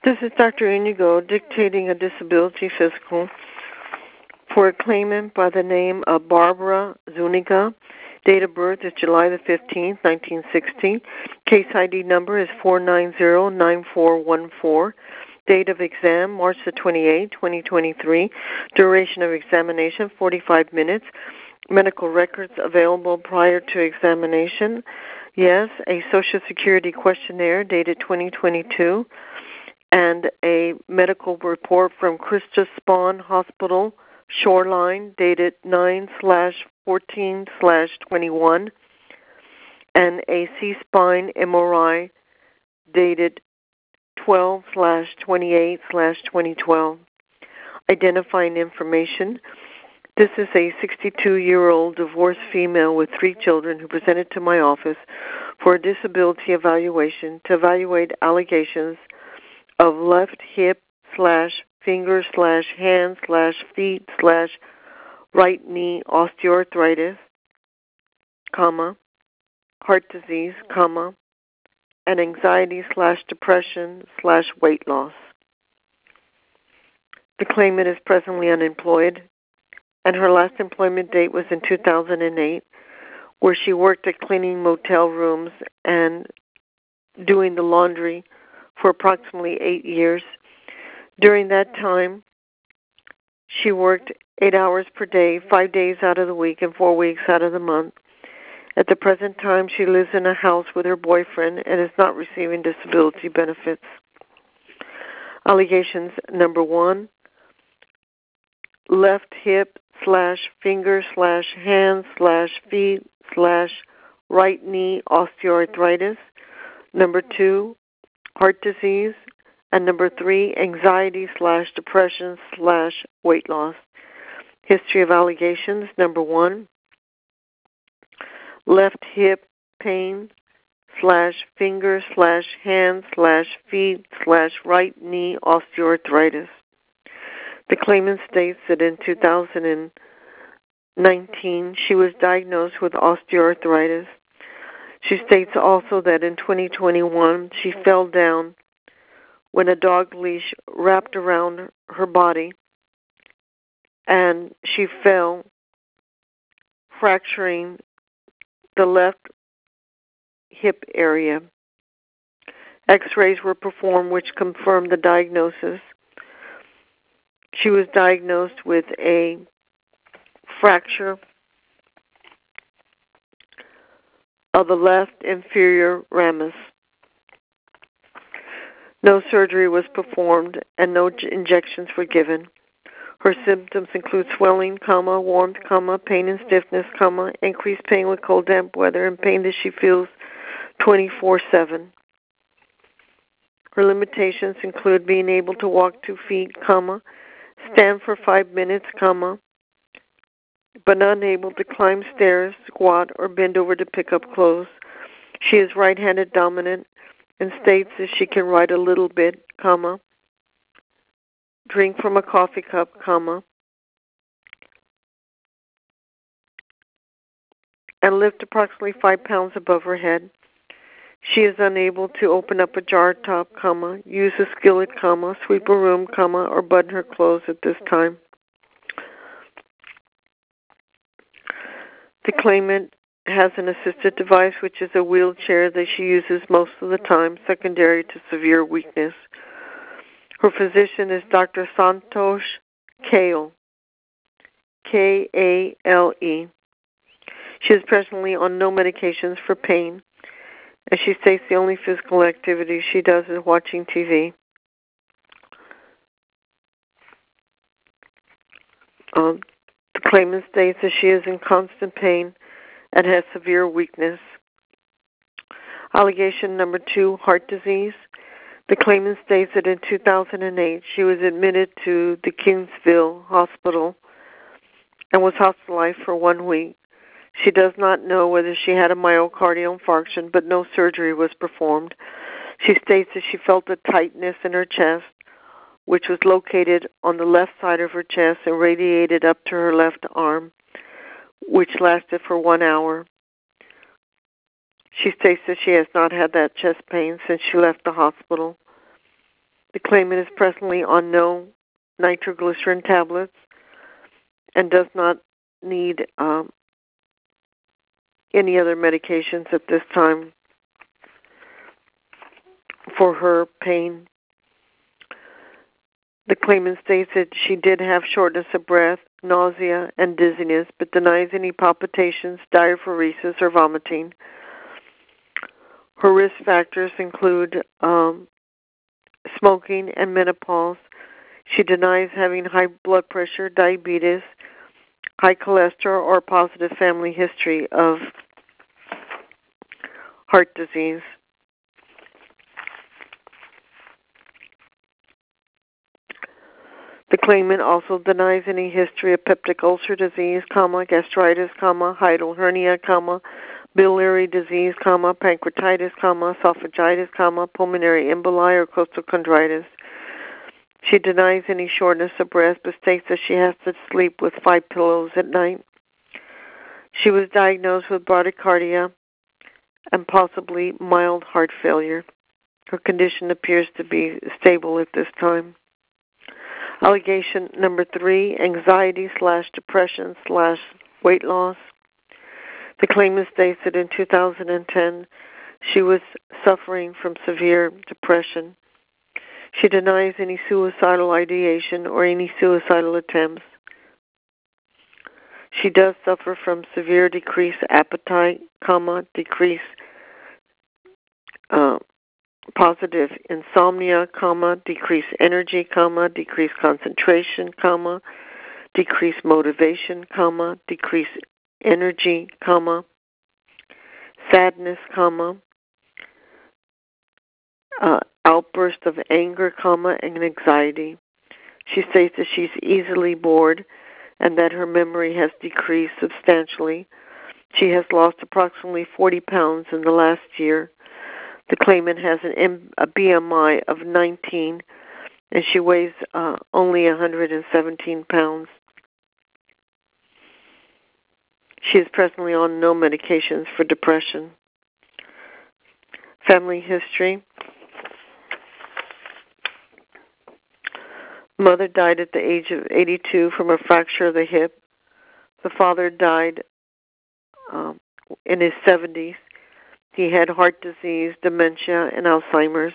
This is Dr. Inigo dictating a disability physical for a claimant by the name of Barbara Zuniga. Date of birth is July the 15th, 1960. Case ID number is 4909414. Date of exam, March the 28th, 2023. Duration of examination, 45 minutes. Medical records available prior to examination. Yes, a Social Security questionnaire dated 2022. And a medical report from Christa Spawn Hospital, Shoreline, dated 9/14/21, and a C-spine MRI dated 12/28/2012. Identifying information. This is a 62-year-old divorced female with 3 children who presented to my office for a disability evaluation to evaluate allegations of left hip / finger / hand / feet / right knee osteoarthritis, heart disease, and anxiety / depression / weight loss. The claimant is presently unemployed, and her last employment date was in 2008, where she worked at cleaning motel rooms and doing the laundry for approximately 8 years. During that time, she worked 8 hours per day, 5 days out of the week, and 4 weeks out of the month. At the present time, she lives in a house with her boyfriend and is not receiving disability benefits. Allegations number 1, left hip / finger / hand / feet / right knee osteoarthritis. Number 2, heart disease. And number 3, anxiety / depression / weight loss. History of allegations. Number 1, left hip pain / finger / hand / feet / right knee osteoarthritis. The claimant states that in 2019 she was diagnosed with osteoarthritis. She states also that in 2021 she fell down when a dog leash wrapped around her body, and she fell, fracturing the left hip area. X-rays were performed which confirmed the diagnosis. She was diagnosed with a fracture of the left inferior ramus. No surgery was performed and no injections were given. Her symptoms include swelling, warmth, pain and stiffness, increased pain with cold, damp weather, and pain that she feels 24/7. Her limitations include being able to walk 2 feet, stand for 5 minutes, but unable to climb stairs, squat, or bend over to pick up clothes. She is right-handed dominant and states that she can write a little bit, drink from a coffee cup, and lift approximately 5 pounds above her head. She is unable to open up a jar top, use a skillet, sweep a room, or button her clothes at this time. The claimant has an assisted device, which is a wheelchair that she uses most of the time, secondary to severe weakness. Her physician is Dr. Santosh Kale, Kale. She is presently on no medications for pain, and she states the only physical activity she does is watching TV. The claimant states that she is in constant pain and has severe weakness. Allegation number 2, heart disease. The claimant states that in 2008 she was admitted to the Kingsville Hospital and was hospitalized for 1 week. She does not know whether she had a myocardial infarction, but no surgery was performed. She states that she felt a tightness in her chest, which was located on the left side of her chest and radiated up to her left arm, which lasted for 1 hour. She states that she has not had that chest pain since she left the hospital. The claimant is presently on no nitroglycerin tablets and does not need any other medications at this time for her pain. The claimant states that she did have shortness of breath, nausea, and dizziness, but denies any palpitations, diaphoresis, or vomiting. Her risk factors include smoking and menopause. She denies having high blood pressure, diabetes, high cholesterol, or a positive family history of heart disease. The claimant also denies any history of peptic ulcer disease, gastritis, hiatal hernia, biliary disease, pancreatitis, esophagitis, pulmonary emboli, or costochondritis. She denies any shortness of breath, but states that she has to sleep with 5 pillows at night. She was diagnosed with bradycardia and possibly mild heart failure. Her condition appears to be stable at this time. Allegation number 3, anxiety/depression/weight loss. The claimant states that in 2010 she was suffering from severe depression. She denies any suicidal ideation or any suicidal attempts. She does suffer from severe decreased appetite, decreased positive insomnia, decreased energy, decreased concentration, decreased motivation, decreased energy, sadness, outburst of anger, and anxiety. She states that she's easily bored and that her memory has decreased substantially. She has lost approximately 40 pounds in the last year. The claimant has a BMI of 19, and she weighs only 117 pounds. She is presently on no medications for depression. Family history. Mother died at the age of 82 from a fracture of the hip. The father died in his 70s. He had heart disease, dementia, and Alzheimer's.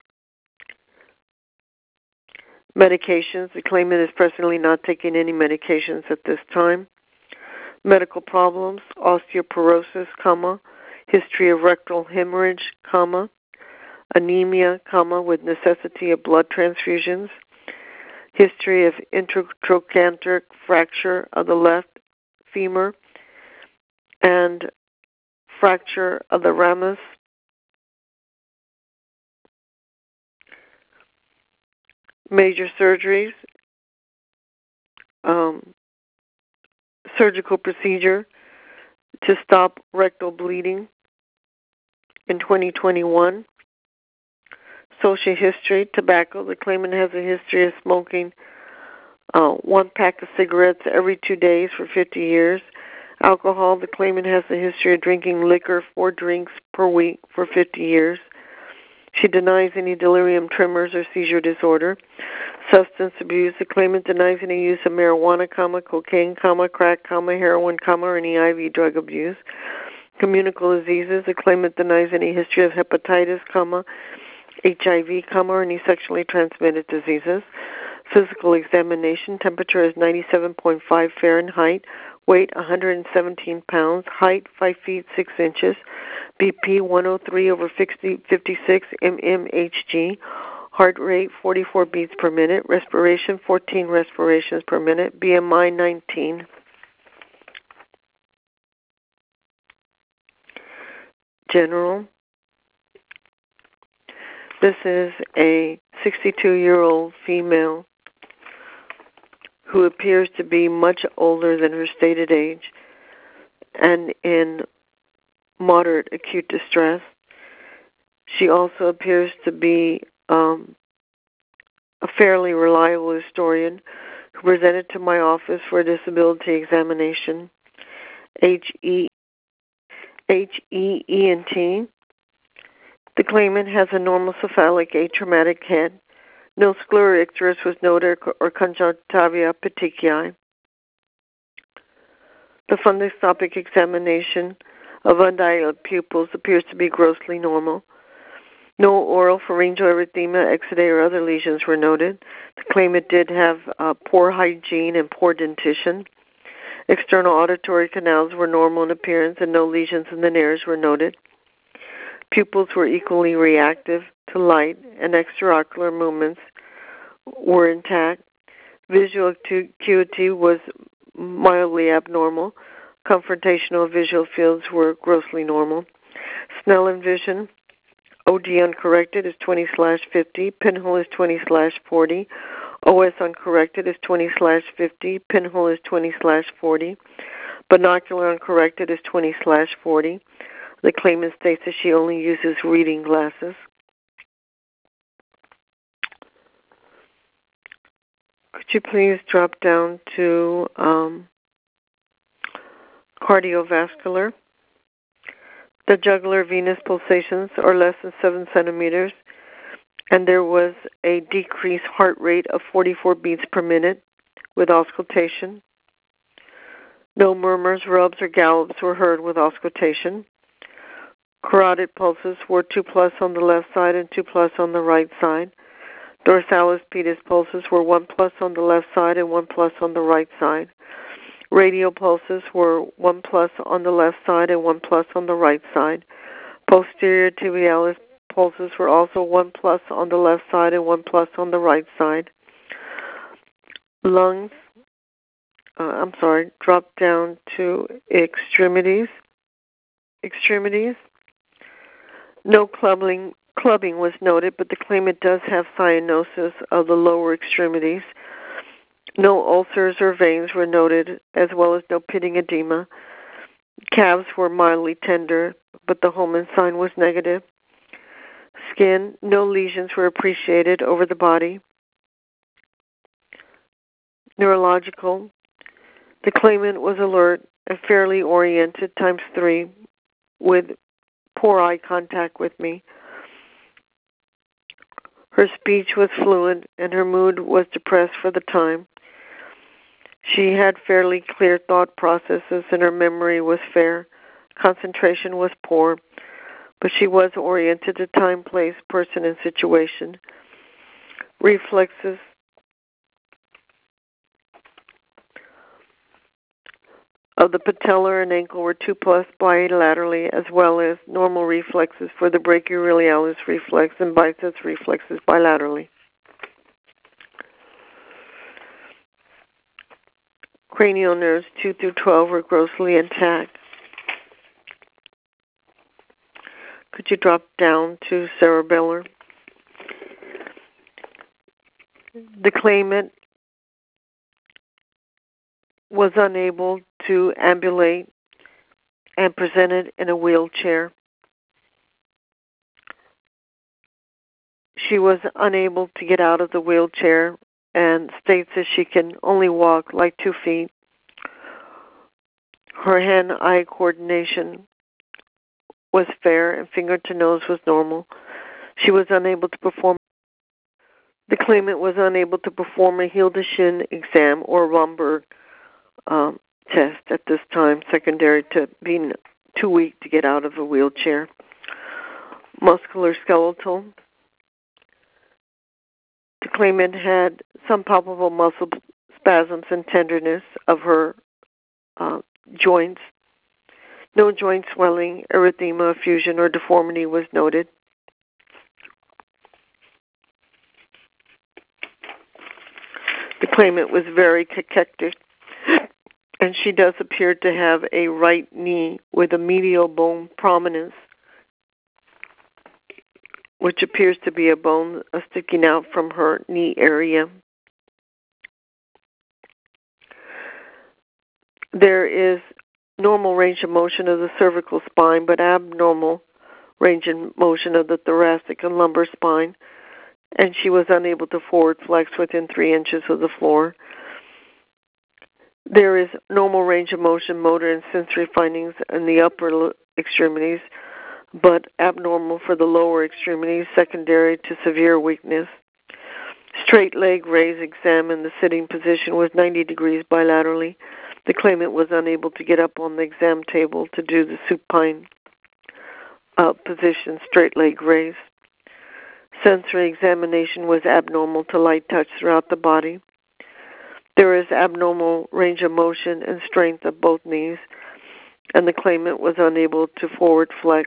Medications. The claimant is presently not taking any medications at this time. Medical problems, osteoporosis, history of rectal hemorrhage, anemia, with necessity of blood transfusions, history of intertrochanteric fracture of the left femur, and fracture of the ramus. Major surgeries, surgical procedure to stop rectal bleeding in 2021. Social history, tobacco. The claimant has a history of smoking 1 pack of cigarettes every 2 days for 50 years. Alcohol. The claimant has a history of drinking liquor 4 drinks per week for 50 years. She denies any delirium tremors or seizure disorder. Substance abuse. The claimant denies any use of marijuana, cocaine, crack, heroin, or any IV drug abuse. Communicable diseases. The claimant denies any history of hepatitis, HIV, or any sexually transmitted diseases. Physical examination. Temperature is 97.5 Fahrenheit. Weight 117 pounds. Height 5 feet 6 inches. BP 103/56 mmHg. Heart rate 44 beats per minute. Respiration 14 respirations per minute. BMI 19. General. This is a 62-year-old female who appears to be much older than her stated age and in moderate acute distress. She also appears to be a fairly reliable historian who presented to my office for a disability examination. HEENT. The claimant has a normal cephalic atraumatic head, No sclera icterus was noted or conjunctiva petechiae. The fundoscopic examination of undilated pupils appears to be grossly normal. No oral pharyngeal erythema, exudae, or other lesions were noted. The claimant did have poor hygiene and poor dentition. External auditory canals were normal in appearance, and no lesions in the nares were noted. Pupils were equally reactive to light, and extraocular movements were intact. Visual acuity was mildly abnormal. Confrontational visual fields were grossly normal. Snellen vision, OD uncorrected, is 20/50. Pinhole is 20/40. OS uncorrected is 20/50. Pinhole is 20/40. Binocular uncorrected is 20/40. The claimant states that she only uses reading glasses. Could you please drop down to cardiovascular? The jugular venous pulsations are less than 7 centimeters, and there was a decreased heart rate of 44 beats per minute with auscultation. No murmurs, rubs, or gallops were heard with auscultation. Carotid pulses were 2+ on the left side and 2+ on the right side. Dorsalis pedis pulses were 1+ on the left side and 1+ on the right side. Radial pulses were 1+ on the left side and 1+ on the right side. Posterior tibialis pulses were also 1+ on the left side and 1+ on the right side. Lungs, drop down to extremities. No clubbing was noted, but the claimant does have cyanosis of the lower extremities. No ulcers or veins were noted, as well as no pitting edema. Calves were mildly tender, but the Holman sign was negative. Skin, no lesions were appreciated over the body. Neurological, the claimant was alert and fairly oriented ×3 with poor eye contact with me. Her speech was fluent and her mood was depressed for the time. She had fairly clear thought processes and her memory was fair. Concentration was poor, but she was oriented to time, place, person, and situation. Reflexes of the patellar and ankle were 2+ bilaterally, as well as normal reflexes for the brachioradialis reflex and biceps reflexes bilaterally. Cranial nerves 2 through 12 were grossly intact. Could you drop down to cerebellar? The claimant was unable to ambulate and presented in a wheelchair. She was unable to get out of the wheelchair and states that she can only walk like 2 feet. Her hand-eye coordination was fair and finger to nose was normal. She was unable to perform. The claimant was unable to perform a heel-to-shin exam or Romberg test at this time, secondary to being too weak to get out of a wheelchair. Musculoskeletal. The claimant had some palpable muscle spasms and tenderness of her joints. No joint swelling, erythema, effusion, or deformity was noted. The claimant was very cachectic, and she does appear to have a right knee with a medial bone prominence, which appears to be a bone sticking out from her knee area. There is normal range of motion of the cervical spine, but abnormal range of motion of the thoracic and lumbar spine, and she was unable to forward flex within 3 inches of the floor. There is normal range of motion, motor, and sensory findings in the upper extremities, but abnormal for the lower extremities, secondary to severe weakness. Straight leg raise exam in the sitting position was 90 degrees bilaterally. The claimant was unable to get up on the exam table to do the supine position, straight leg raise. Sensory examination was abnormal to light touch throughout the body. There is abnormal range of motion and strength of both knees, and the claimant was unable to forward flex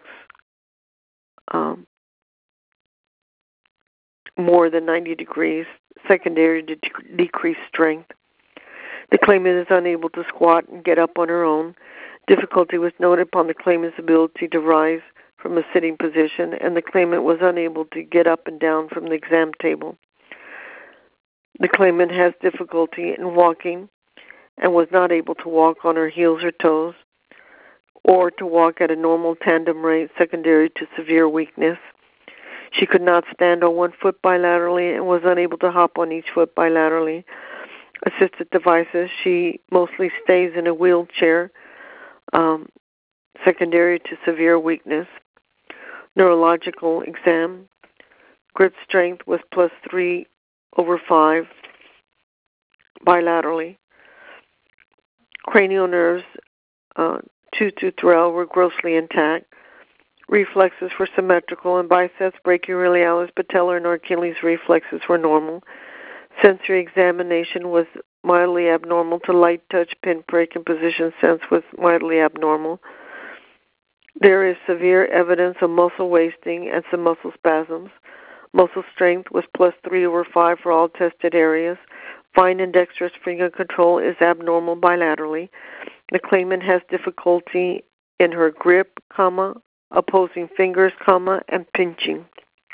more than 90 degrees, secondary to decreased strength. The claimant is unable to squat and get up on her own. Difficulty was noted upon the claimant's ability to rise from a sitting position, and the claimant was unable to get up and down from the exam table. The claimant has difficulty in walking and was not able to walk on her heels or toes or to walk at a normal tandem rate, secondary to severe weakness. She could not stand on one foot bilaterally and was unable to hop on each foot bilaterally. Assisted devices, she mostly stays in a wheelchair, secondary to severe weakness. Neurological exam, grip strength was +3/5 bilaterally. Cranial nerves, 2 to 3 were grossly intact. Reflexes were symmetrical, and biceps, brachioradialis, patellar, and Achilles reflexes were normal. Sensory examination was mildly abnormal to light touch, pinprick, and position sense was mildly abnormal. There is severe evidence of muscle wasting and some muscle spasms. Muscle strength was +3/5 for all tested areas. Fine and dexterous finger control is abnormal bilaterally. The claimant has difficulty in her grip, opposing fingers, and pinching.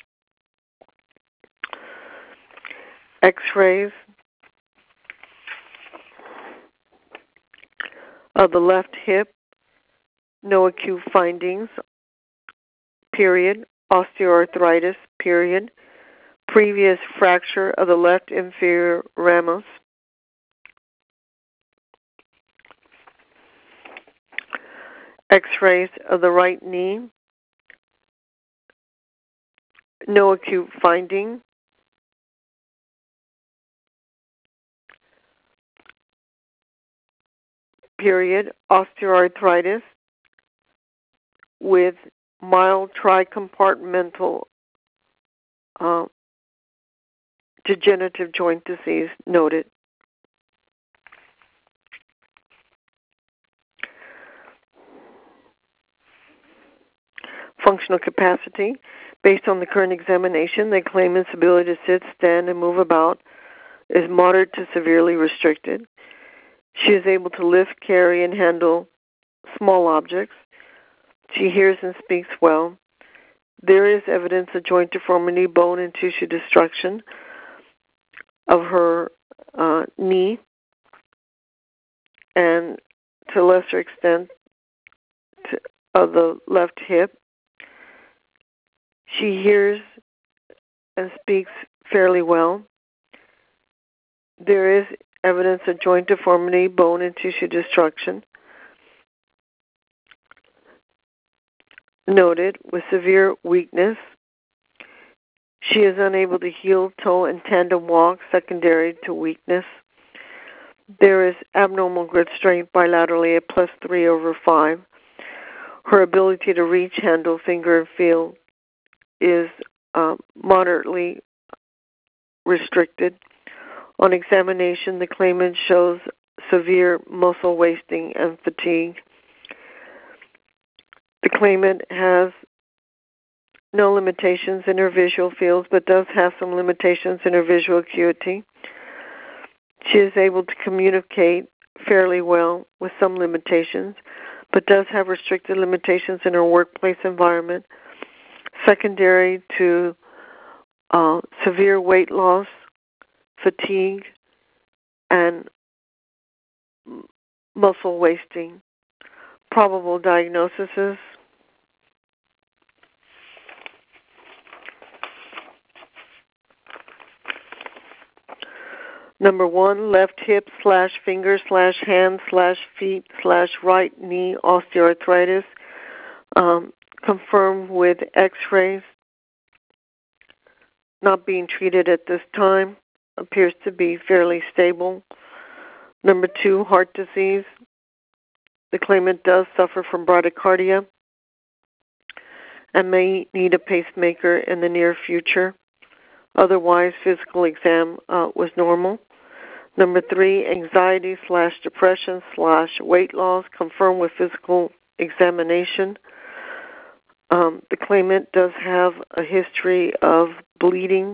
X-rays of the left hip, no acute findings, period. Osteoarthritis, period. Previous fracture of the left inferior ramus. X-rays of the right knee, no acute finding. Period. Osteoarthritis with mild tricompartmental degenerative joint disease noted. Functional capacity. Based on the current examination, the claimant's ability to sit, stand, and move about is moderate to severely restricted. She is able to lift, carry, and handle small objects. She hears and speaks well. There is evidence of joint deformity, bone, and tissue destruction of her knee, and to a lesser extent of the left hip. She hears and speaks fairly well. There is evidence of joint deformity, bone, and tissue destruction noted with severe weakness. She is unable to heel, toe, and tandem walk, secondary to weakness. There is abnormal grip strength bilaterally at +3/5. Her ability to reach, handle, finger, and feel is moderately restricted. On examination, the claimant shows severe muscle wasting and fatigue. The claimant has no limitations in her visual fields, but does have some limitations in her visual acuity. She is able to communicate fairly well with some limitations, but does have restricted limitations in her workplace environment, secondary to severe weight loss, fatigue, and muscle wasting. Probable diagnoses: number 1, left hip / finger / hand / feet / right knee osteoarthritis, confirmed with X-rays, not being treated at this time. appears to be fairly stable. Number 2, heart disease. The claimant does suffer from bradycardia and may need a pacemaker in the near future. Otherwise, physical exam was normal. Number 3, anxiety/depression/weight loss confirmed with physical examination. The claimant does have a history of bleeding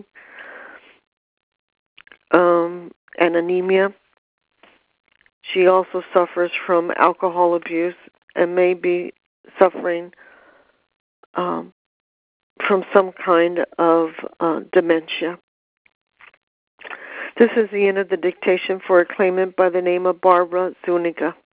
and anemia. She also suffers from alcohol abuse and may be suffering from some kind of dementia. This is the end of the dictation for a claimant by the name of Barbara Zuniga.